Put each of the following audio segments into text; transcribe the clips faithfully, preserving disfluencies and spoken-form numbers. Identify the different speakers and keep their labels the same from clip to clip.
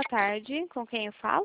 Speaker 1: tarde. Com quem eu falo?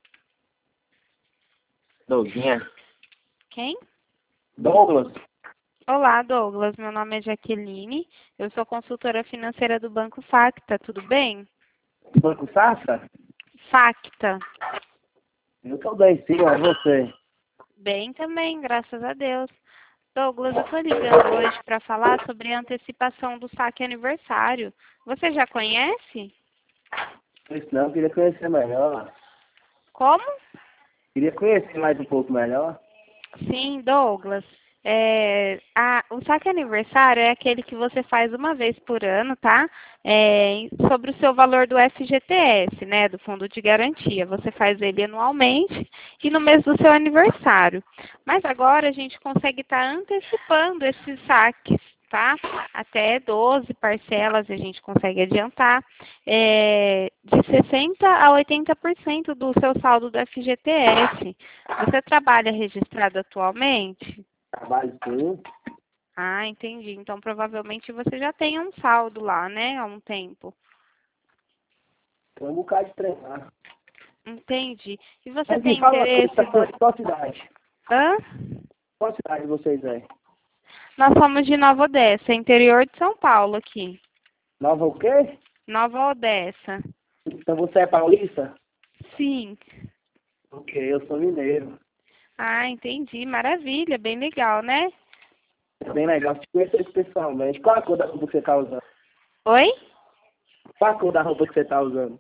Speaker 2: Douguinha.
Speaker 1: Quem?
Speaker 2: Douglas.
Speaker 1: Olá, Douglas. Meu nome é Jaqueline. Eu sou consultora financeira do Banco Facta. Tudo bem?
Speaker 2: Banco Safra?
Speaker 1: Facta.
Speaker 2: Eu tô bem, sim, mas você?
Speaker 1: Bem também, graças a Deus. Douglas, eu estou ligando hoje para falar sobre a antecipação do saque aniversário. Você já conhece?
Speaker 2: Isso não, eu queria conhecer melhor.
Speaker 1: Como?
Speaker 2: Queria conhecer mais um pouco melhor.
Speaker 1: Sim, Douglas. É, a- o saque aniversário é aquele que você faz uma vez por ano, tá? É, sobre o seu valor do F G T S, né? Do Fundo de Garantia. Você faz ele anualmente e no mês do seu aniversário. Mas agora a gente consegue estar antecipando esses saques, tá? Até doze parcelas a gente consegue adiantar. É, de sessenta a oitenta por cento do seu saldo do F G T S. Você trabalha registrado atualmente?
Speaker 2: Trabalho sim.
Speaker 1: Ah, entendi. Então, provavelmente você já tem um saldo lá, né? Há um tempo.
Speaker 2: Tem um bocado de treinar.
Speaker 1: Entendi. E você
Speaker 2: Mas me
Speaker 1: tem
Speaker 2: fala uma coisa,
Speaker 1: interesse...
Speaker 2: qual, qual cidade?
Speaker 1: Hã?
Speaker 2: Qual cidade vocês é?
Speaker 1: Nós somos de Nova Odessa, interior de São Paulo aqui.
Speaker 2: Nova o quê?
Speaker 1: Nova Odessa.
Speaker 2: Então você é paulista?
Speaker 1: Sim.
Speaker 2: Ok, eu sou mineiro.
Speaker 1: Ah, entendi. Maravilha. Bem legal, né?
Speaker 2: É bem legal te conhecer pessoalmente. Qual a cor da roupa que você tá usando?
Speaker 1: Oi?
Speaker 2: Qual a cor da roupa que você tá usando?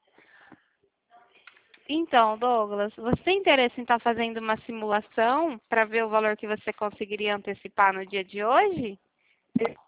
Speaker 1: Então, Douglas, você tem interesse em estar fazendo uma simulação para ver o valor que você conseguiria antecipar no dia de hoje?